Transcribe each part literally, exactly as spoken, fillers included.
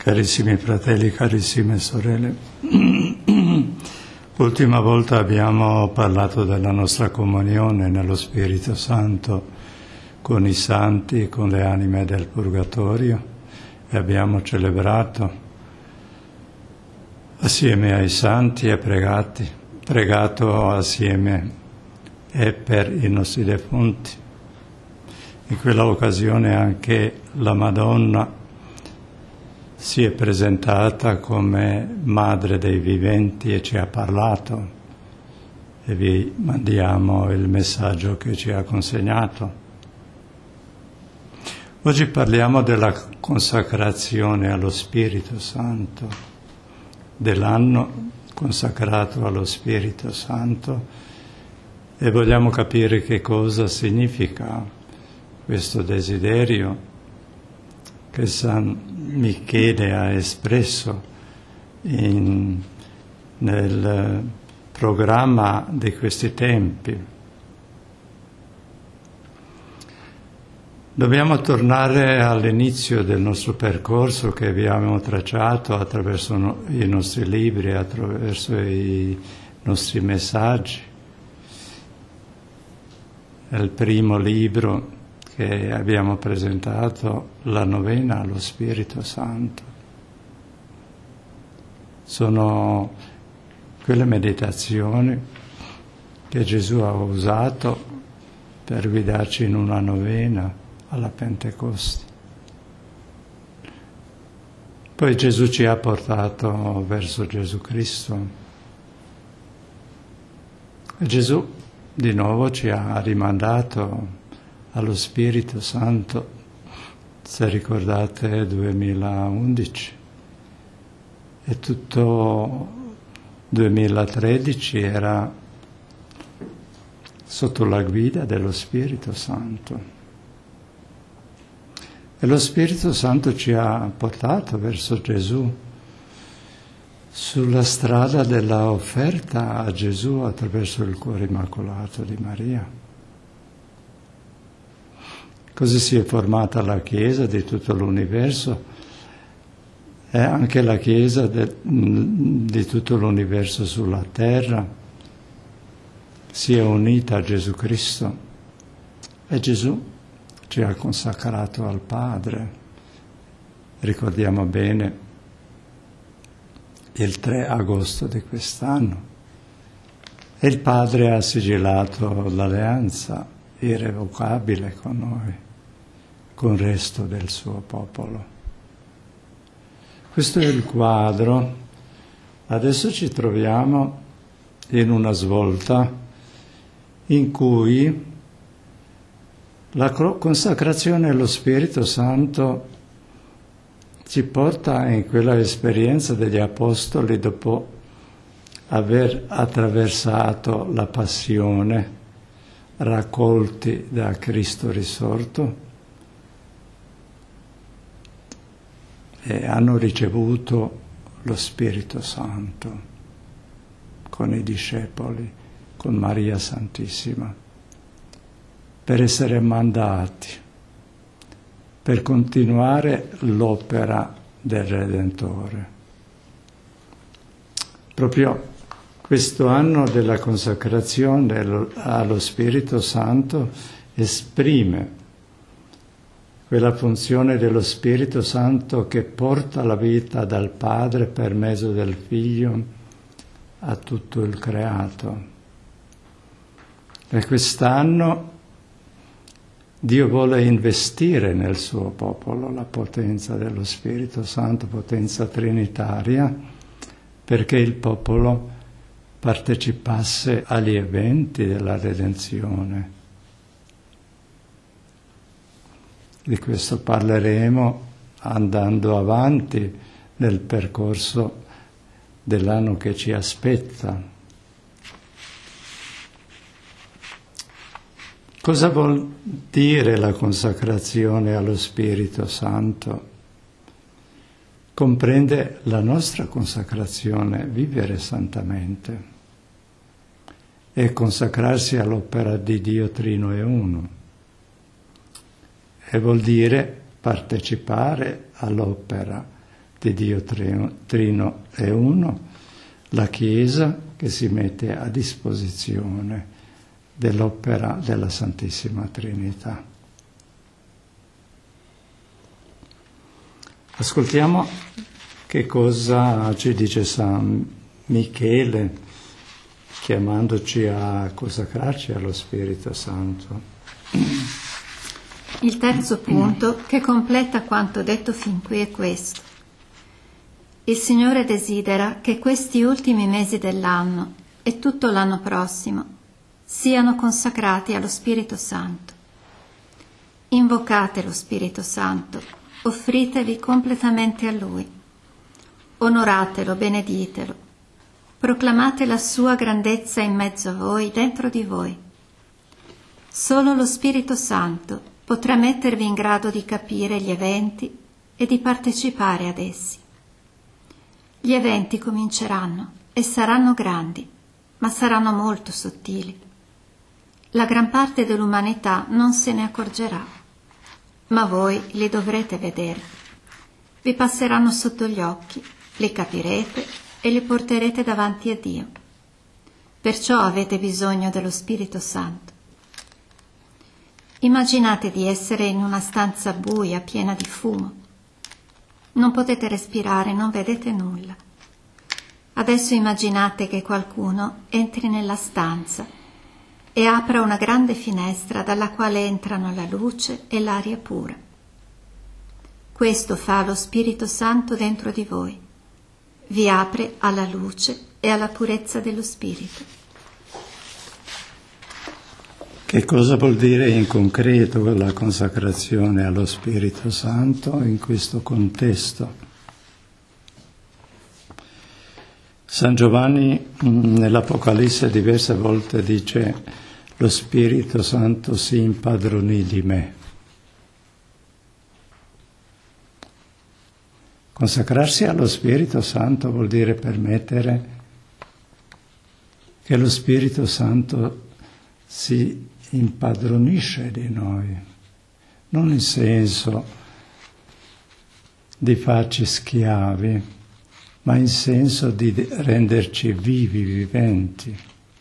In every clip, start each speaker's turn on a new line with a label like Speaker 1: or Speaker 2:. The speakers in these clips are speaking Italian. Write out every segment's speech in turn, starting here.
Speaker 1: Carissimi fratelli, carissime sorelle, l'ultima volta abbiamo parlato della nostra comunione nello Spirito Santo con i santi, con le anime del Purgatorio, e abbiamo celebrato assieme ai santi e pregati, pregato assieme e per i nostri defunti. In quella occasione anche la Madonna si è presentata come madre dei viventi e ci ha parlato, e vi mandiamo il messaggio che ci ha consegnato. Oggi parliamo della consacrazione allo Spirito Santo, dell'anno consacrato allo Spirito Santo, e vogliamo capire che cosa significa questo desiderio che San Michele ha espresso in, nel programma di questi tempi. Dobbiamo tornare all'inizio del nostro percorso che abbiamo tracciato attraverso i nostri libri, attraverso i nostri messaggi. Il primo libro che abbiamo presentato, la novena allo Spirito Santo. Sono quelle meditazioni che Gesù ha usato per guidarci in una novena alla Pentecoste. Poi Gesù ci ha portato verso Gesù Cristo. E Gesù di nuovo ci ha rimandato allo Spirito Santo, se ricordate, duemilaundici, e tutto duemilatredici era sotto la guida dello Spirito Santo. E lo Spirito Santo ci ha portato verso Gesù, sulla strada della offerta a Gesù attraverso il cuore immacolato di Maria. Così si è formata la Chiesa di tutto l'universo, e anche la Chiesa de, di tutto l'universo sulla terra si è unita a Gesù Cristo, e Gesù ci ha consacrato al Padre. Ricordiamo bene il tre agosto di quest'anno, e il Padre ha sigillato l'alleanza irrevocabile con noi, con il resto del suo popolo. Questo è il quadro. Adesso ci troviamo in una svolta in cui la consacrazione allo Spirito Santo ci porta in quella esperienza degli Apostoli dopo aver attraversato la passione, raccolti da Cristo risorto, e hanno ricevuto lo Spirito Santo con i discepoli, con Maria Santissima, per essere mandati, per continuare l'opera del Redentore. Proprio questo anno della consacrazione allo Spirito Santo esprime quella funzione dello Spirito Santo che porta la vita dal Padre per mezzo del Figlio a tutto il creato. E quest'anno Dio vuole investire nel suo popolo la potenza dello Spirito Santo, potenza trinitaria, perché il popolo partecipasse agli eventi della redenzione. Di questo parleremo andando avanti nel percorso dell'anno che ci aspetta. Cosa vuol dire la consacrazione allo Spirito Santo? Comprende la nostra consacrazione, vivere santamente, e consacrarsi all'opera di Dio Trino e Uno. E vuol dire partecipare all'opera di Dio Trino, Trino è uno, la Chiesa che si mette a disposizione dell'opera della Santissima Trinità. Ascoltiamo che cosa ci dice San Michele, chiamandoci a consacrarci allo Spirito Santo.
Speaker 2: Il terzo punto, che completa quanto detto fin qui, è questo. Il Signore desidera che questi ultimi mesi dell'anno e tutto l'anno prossimo siano consacrati allo Spirito Santo. Invocate lo Spirito Santo, offritevi completamente a Lui, onoratelo, beneditelo, proclamate la sua grandezza in mezzo a voi, dentro di voi. Solo lo Spirito Santo potrà mettervi in grado di capire gli eventi e di partecipare ad essi. Gli eventi cominceranno e saranno grandi, ma saranno molto sottili. La gran parte dell'umanità non se ne accorgerà, ma voi li dovrete vedere. Vi passeranno sotto gli occhi, li capirete e li porterete davanti a Dio. Perciò avete bisogno dello Spirito Santo. Immaginate di essere in una stanza buia, piena di fumo. Non potete respirare, non vedete nulla. Adesso immaginate che qualcuno entri nella stanza e apra una grande finestra dalla quale entrano la luce e l'aria pura. Questo fa lo Spirito Santo dentro di voi. Vi apre alla luce e alla purezza dello Spirito.
Speaker 1: Che cosa vuol dire in concreto la consacrazione allo Spirito Santo in questo contesto? San Giovanni nell'Apocalisse diverse volte dice: lo Spirito Santo si impadronì di me. Consacrarsi allo Spirito Santo vuol dire permettere che lo Spirito Santo si impadronisce di noi, non in senso di farci schiavi, ma in senso di renderci vivi, viventi.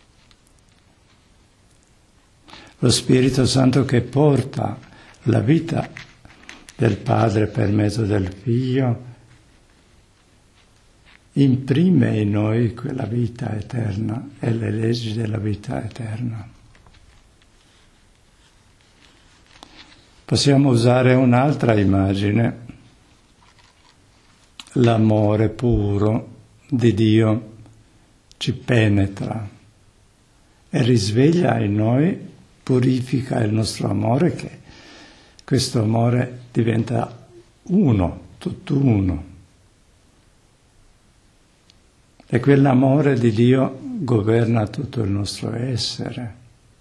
Speaker 1: Lo Spirito Santo che porta la vita del Padre per mezzo del Figlio imprime in noi quella vita eterna e le leggi della vita eterna. Possiamo usare un'altra immagine, l'amore puro di Dio ci penetra e risveglia in noi, purifica il nostro amore, che questo amore diventa uno, tutt'uno. E quell'amore di Dio governa tutto il nostro essere.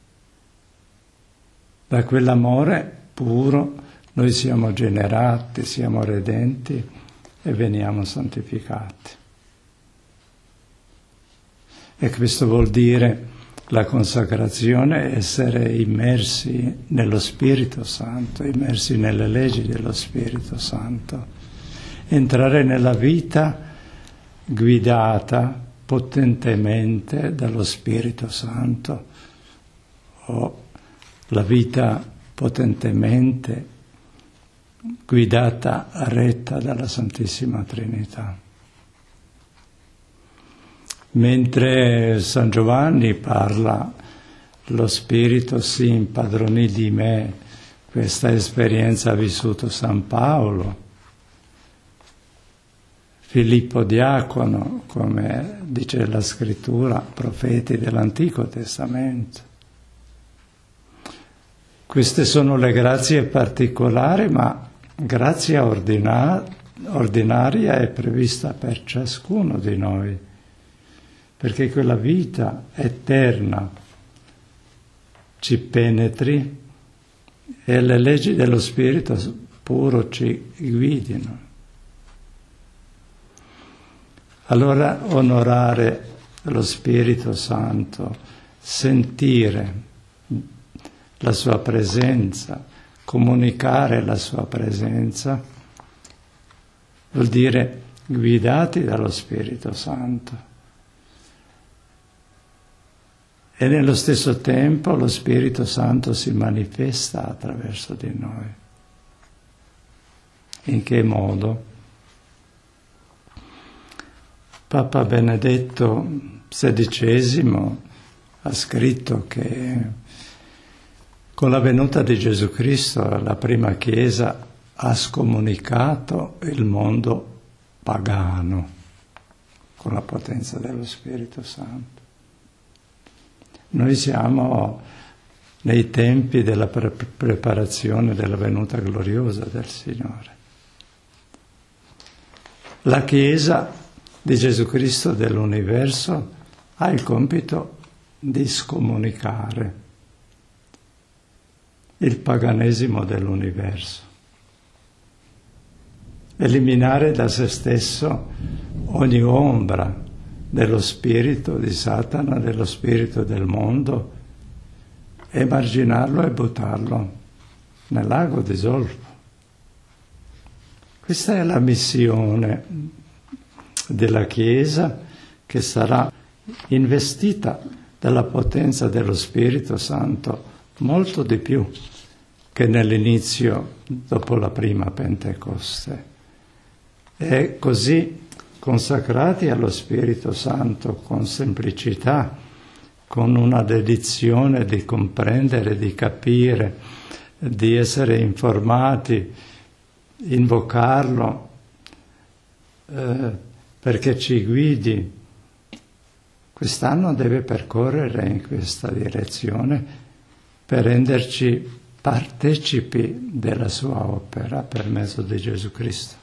Speaker 1: Da quell'amore puro noi siamo generati, siamo redenti e veniamo santificati. E questo vuol dire la consacrazione, essere immersi nello Spirito Santo, immersi nelle leggi dello Spirito Santo, entrare nella vita guidata potentemente dallo Spirito Santo, o la vita potentemente guidata, retta dalla Santissima Trinità. Mentre San Giovanni parla, lo Spirito si impadronì di me, questa esperienza ha vissuto San Paolo, Filippo Diacono, come dice la Scrittura, profeti dell'Antico Testamento. Queste sono le grazie particolari, ma grazia ordina- ordinaria è prevista per ciascuno di noi, perché quella vita eterna ci penetri e le leggi dello Spirito puro ci guidino. Allora onorare lo Spirito Santo, sentire la sua presenza, comunicare la sua presenza, vuol dire guidati dallo Spirito Santo. E nello stesso tempo lo Spirito Santo si manifesta attraverso di noi. In che modo? Papa Benedetto sedicesimo ha scritto che con la venuta di Gesù Cristo la prima Chiesa ha scomunicato il mondo pagano con la potenza dello Spirito Santo. Noi siamo nei tempi della pre- preparazione della venuta gloriosa del Signore. La Chiesa di Gesù Cristo dell'universo ha il compito di scomunicare il paganesimo dell'universo, eliminare da se stesso ogni ombra dello spirito di Satana, dello spirito del mondo, emarginarlo e buttarlo nel lago di zolfo. Questa è la missione della Chiesa, che sarà investita dalla potenza dello Spirito Santo molto di più che nell'inizio dopo la prima Pentecoste. E così consacrati allo Spirito Santo con semplicità, con una dedizione di comprendere, di capire, di essere informati, invocarlo eh, perché ci guidi. Quest'anno deve percorrere in questa direzione per renderci partecipi della sua opera per mezzo di Gesù Cristo.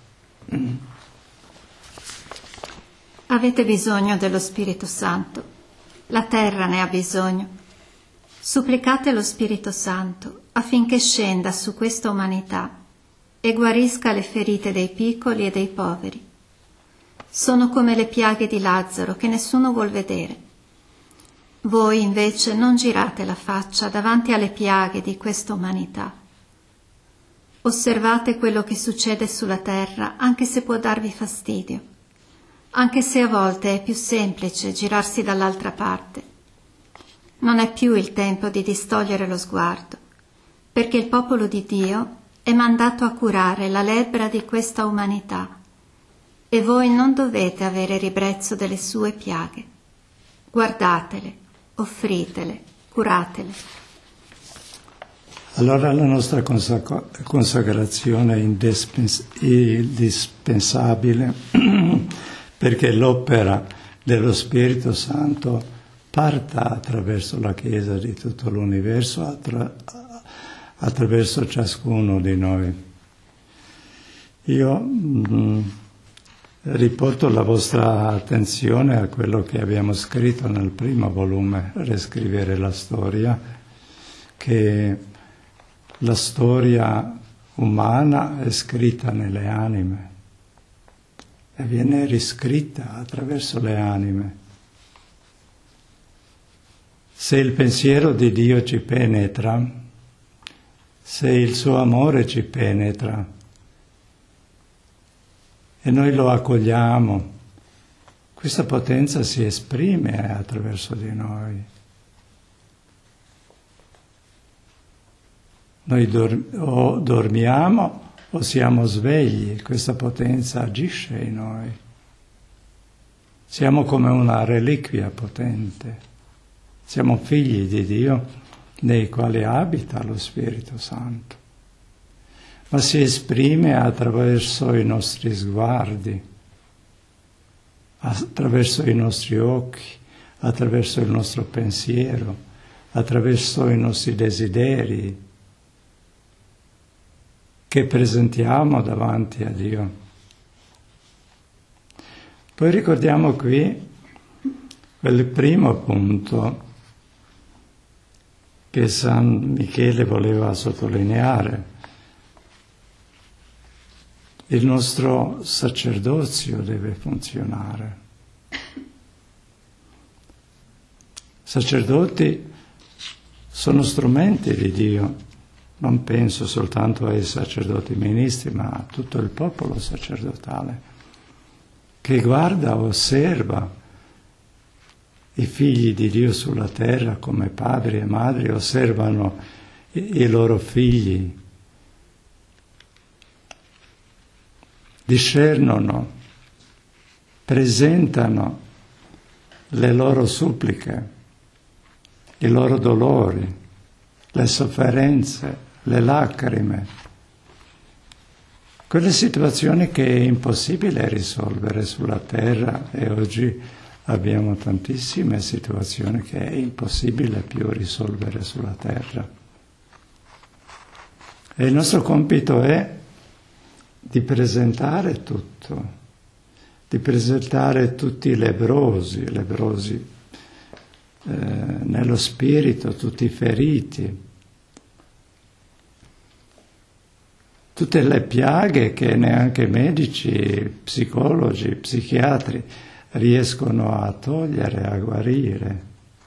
Speaker 2: Avete bisogno dello Spirito Santo. La terra ne ha bisogno. Supplicate lo Spirito Santo affinché scenda su questa umanità e guarisca le ferite dei piccoli e dei poveri. Sono come le piaghe di Lazzaro che nessuno vuol vedere. Voi invece non girate la faccia davanti alle piaghe di questa umanità. Osservate quello che succede sulla terra, anche se può darvi fastidio, anche se a volte è più semplice girarsi dall'altra parte. Non è più il tempo di distogliere lo sguardo, perché il popolo di Dio è mandato a curare la lebbra di questa umanità e voi non dovete avere ribrezzo delle sue piaghe. Guardatele, offritele, curatele.
Speaker 1: Allora la nostra consacrazione è indispensabile perché l'opera dello Spirito Santo parta attraverso la Chiesa di tutto l'universo, attra- attraverso ciascuno di noi. Io mh, riporto la vostra attenzione a quello che abbiamo scritto nel primo volume, Riscrivere la storia, che la storia umana è scritta nelle anime e viene riscritta attraverso le anime. Se il pensiero di Dio ci penetra, se il suo amore ci penetra e noi lo accogliamo, questa potenza si esprime attraverso di noi. Noi dor- o dormiamo o siamo svegli, questa potenza agisce in noi. Siamo come una reliquia potente, siamo figli di Dio nei quali abita lo Spirito Santo, ma si esprime attraverso i nostri sguardi, attraverso i nostri occhi, attraverso il nostro pensiero, attraverso i nostri desideri, che presentiamo davanti a Dio. Poi ricordiamo qui quel primo punto che San Michele voleva sottolineare. Il nostro sacerdozio deve funzionare. Sacerdoti sono strumenti di Dio. Non penso soltanto ai sacerdoti ministri, ma a tutto il popolo sacerdotale. che guarda, osserva i figli di Dio sulla terra come padri e madri osservano i, i loro figli, discernono, presentano le loro suppliche, i loro dolori, le sofferenze, le lacrime, quelle situazioni che è impossibile risolvere sulla terra, e oggi abbiamo tantissime situazioni che è impossibile più risolvere sulla terra. E il nostro compito è di presentare tutto, di presentare tutti i lebbrosi, lebbrosi eh, nello spirito, tutti i feriti, tutte le piaghe che neanche medici, psicologi, psichiatri riescono a togliere, a guarire.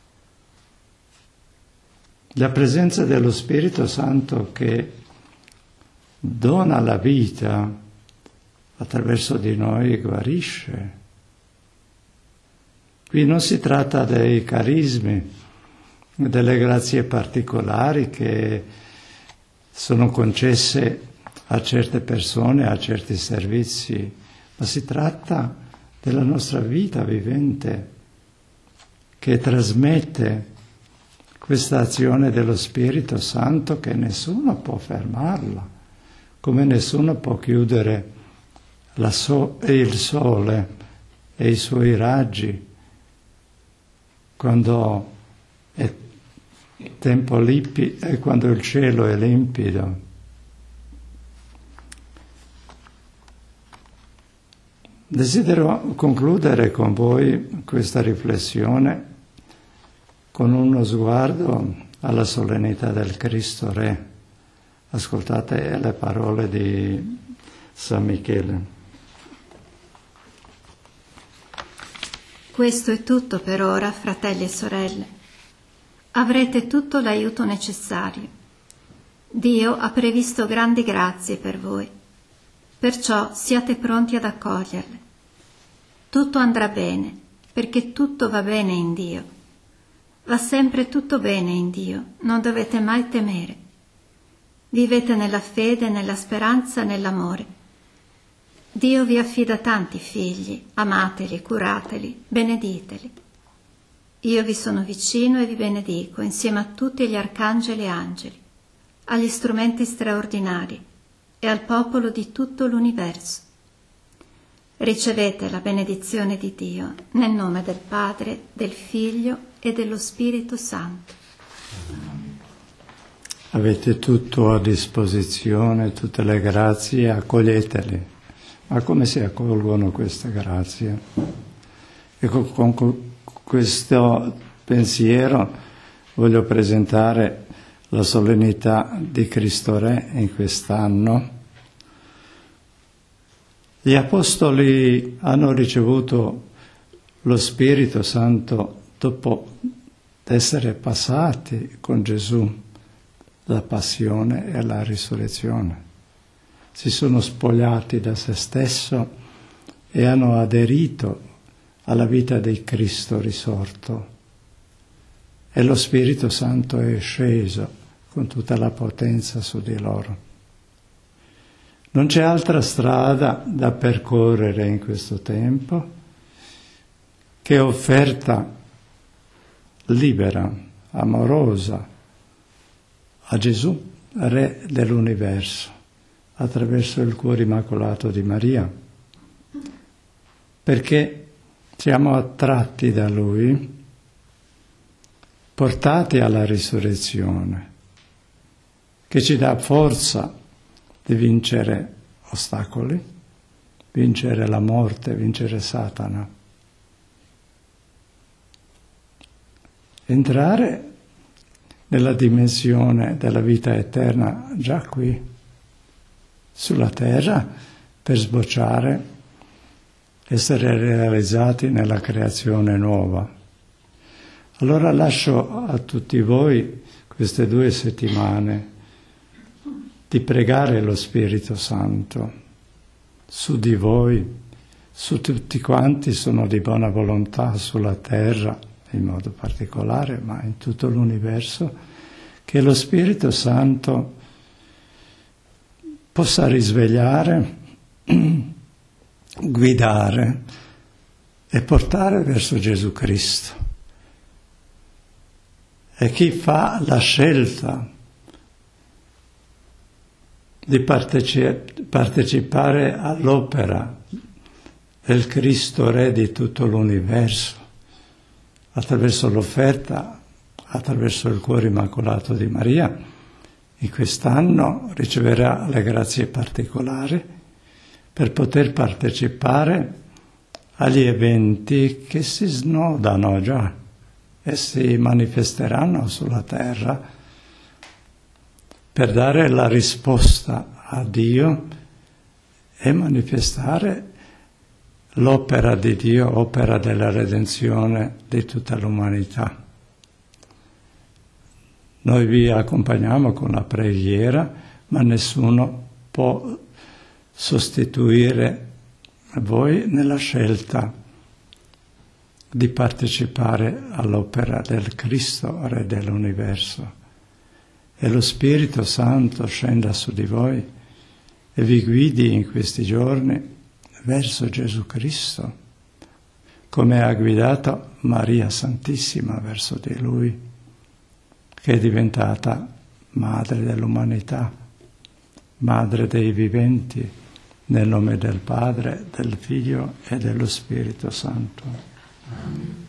Speaker 1: La presenza dello Spirito Santo che dona la vita attraverso di noi guarisce. Qui non si tratta dei carismi, delle grazie particolari che sono concesse a certe persone, a certi servizi, ma si tratta della nostra vita vivente che trasmette questa azione dello Spirito Santo che nessuno può fermarla, come nessuno può chiudere la so- il sole e i suoi raggi quando è tempo limpi- e quando il cielo è limpido. Desidero concludere con voi questa riflessione con uno sguardo alla solennità del Cristo Re. Ascoltate le parole di San Michele.
Speaker 2: Questo è tutto per ora, fratelli e sorelle. Avrete tutto l'aiuto necessario. Dio ha previsto grandi grazie per voi, perciò siate pronti ad accoglierle. Tutto andrà bene, perché tutto va bene in Dio. Va sempre tutto bene in Dio, non dovete mai temere. Vivete nella fede, nella speranza, nell'amore. Dio vi affida tanti figli, amateli, curateli, benediteli. Io vi sono vicino e vi benedico insieme a tutti gli arcangeli e angeli, agli strumenti straordinari e al popolo di tutto l'universo. Ricevete la benedizione di Dio nel nome del Padre, del Figlio e dello Spirito Santo.
Speaker 1: Avete tutto a disposizione, tutte le grazie, accoglietele. Ma come si accolgono queste grazie? Ecco, con questo pensiero voglio presentare la solennità di Cristo Re in quest'anno. Gli Apostoli hanno ricevuto lo Spirito Santo dopo essere passati con Gesù la passione e la risurrezione. Si sono spogliati da se stesso e hanno aderito alla vita di Cristo risorto. E lo Spirito Santo è sceso con tutta la potenza su di loro. Non c'è altra strada da percorrere in questo tempo che offerta libera, amorosa a Gesù, Re dell'universo, attraverso il cuore immacolato di Maria, perché siamo attratti da Lui, portati alla risurrezione, che ci dà forza di vincere ostacoli, vincere la morte, vincere Satana. Entrare nella dimensione della vita eterna già qui, sulla terra, per sbocciare, essere realizzati nella creazione nuova. Allora lascio a tutti voi queste due settimane di pregare lo Spirito Santo su di voi su tutti quanti, sono di buona volontà sulla terra in modo particolare, ma in tutto l'universo, che lo Spirito Santo possa risvegliare, guidare e portare verso Gesù Cristo. E chi fa la scelta di parteci- partecipare all'opera del Cristo Re di tutto l'universo, attraverso l'offerta, attraverso il cuore immacolato di Maria, in quest'anno riceverà le grazie particolari per poter partecipare agli eventi che si snodano già e si manifesteranno sulla terra per dare la risposta a Dio e manifestare l'opera di Dio, opera della redenzione di tutta l'umanità. Noi vi accompagniamo con la preghiera, ma nessuno può sostituire voi nella scelta di partecipare all'opera del Cristo, Re dell'universo. E lo Spirito Santo scenda su di voi e vi guidi in questi giorni verso Gesù Cristo, come ha guidato Maria Santissima verso di Lui, che è diventata madre dell'umanità, madre dei viventi, nel nome del Padre, del Figlio e dello Spirito Santo.